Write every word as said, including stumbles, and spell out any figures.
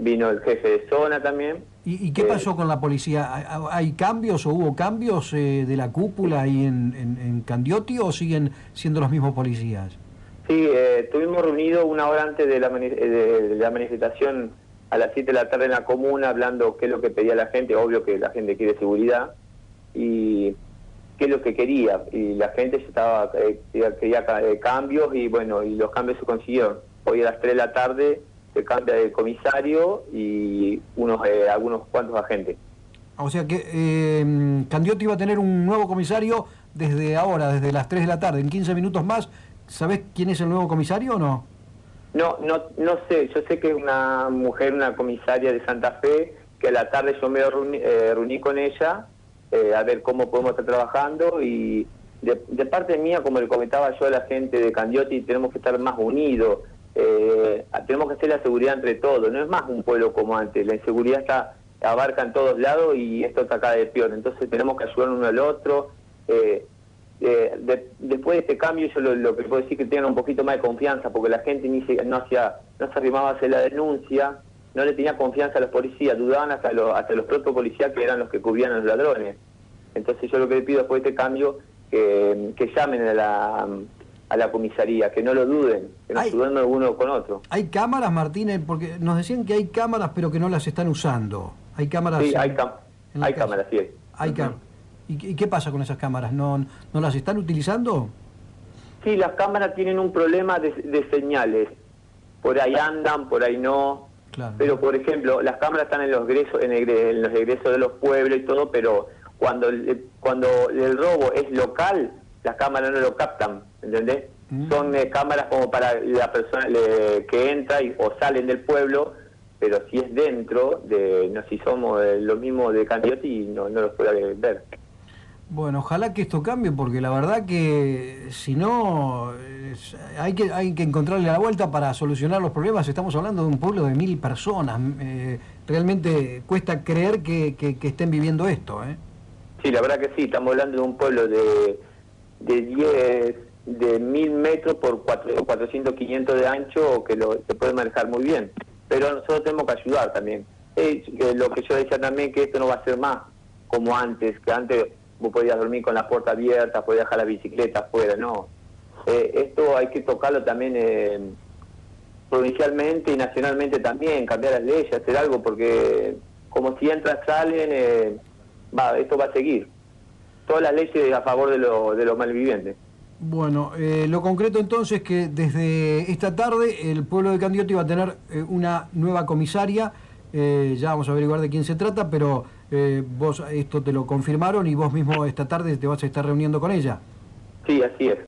vino el jefe de zona también. ¿Y, y qué pasó eh, con la policía? ¿Hay, hay cambios o hubo cambios eh, de la cúpula ahí en, en, en Candioti o siguen siendo los mismos policías? Sí, eh, estuvimos reunidos una hora antes de la, de la manifestación a las siete de la tarde en la comuna, hablando qué es lo que pedía la gente. Obvio que la gente quiere seguridad y qué es lo que quería. Y la gente estaba eh, quería eh, cambios y bueno, y los cambios se consiguieron. Hoy a las tres de la tarde se cambia de comisario y unos eh, algunos cuantos agentes. O sea que eh, Candioti va a tener un nuevo comisario desde ahora, desde las tres de la tarde, en quince minutos más. ¿Sabés quién es el nuevo comisario o no? No, no, no sé. Yo sé que es una mujer, una comisaria de Santa Fe, que a la tarde yo me reuní, eh, reuní con ella eh, a ver cómo podemos estar trabajando y de, de parte mía, como le comentaba yo a la gente de Candioti, tenemos que estar más unidos, eh, tenemos que hacer la seguridad entre todos. No es más un pueblo como antes, la inseguridad está abarca en todos lados y esto está acá de peor. Entonces tenemos que ayudar uno al otro. Eh, Eh, de, después de este cambio yo lo, lo que puedo decir es que tengan un poquito más de confianza, porque la gente ni se, no, hacía, no se arrimaba a hacer la denuncia, no le tenía confianza a los policías, dudaban hasta, lo, hasta los propios policías que eran los que cubrían a los ladrones. Entonces yo lo que le pido después de este cambio, que, que llamen a la, a la comisaría, que no lo duden, que no hay, duden uno con otro. ¿Hay cámaras, Martínez? Porque nos decían que hay cámaras pero que no las están usando. ¿Hay cámaras? Sí, hay, cam hay casa? cámaras, sí. Hay uh-huh. cámaras. ¿Y, ¿Y qué pasa con esas cámaras? ¿No, no las están utilizando? Sí, las cámaras tienen un problema de, de señales. Por ahí andan, por ahí no. Claro. Pero, por ejemplo, las cámaras están en los egresos, en, en los egresos de los pueblos y todo, pero cuando el, cuando el robo es local, las cámaras no lo captan, ¿entendés? Mm. Son eh, cámaras como para la persona le, que entra y, o salen del pueblo, pero si es dentro, de no si somos eh, lo mismo de Candioti, no, no los puede ver. Bueno, ojalá que esto cambie, porque la verdad que si no, es, hay que hay que encontrarle la vuelta para solucionar los problemas. Estamos hablando de un pueblo de mil personas. Eh, realmente cuesta creer que, que, que estén viviendo esto, ¿eh? Sí, la verdad que sí. Estamos hablando de un pueblo de de diez, de mil metros por cuatrocientos, quinientos de ancho, que lo, se puede manejar muy bien. Pero nosotros tenemos que ayudar también. Eh, lo que yo decía también, que esto no va a ser más como antes, que antes vos podías dormir con la puerta abierta, podías dejar la bicicleta afuera, no. Eh, esto hay que tocarlo también eh, provincialmente y nacionalmente también, cambiar las leyes, hacer algo, porque como si entran, salen, eh, va, esto va a seguir. Todas las leyes a favor de, lo, de los malvivientes. Bueno, eh, lo concreto entonces es que desde esta tarde el pueblo de Candioti va a tener eh, una nueva comisaria. Eh, ya vamos a averiguar de quién se trata, pero eh, vos esto te lo confirmaron y vos mismo esta tarde te vas a estar reuniendo con ella. Sí, así es.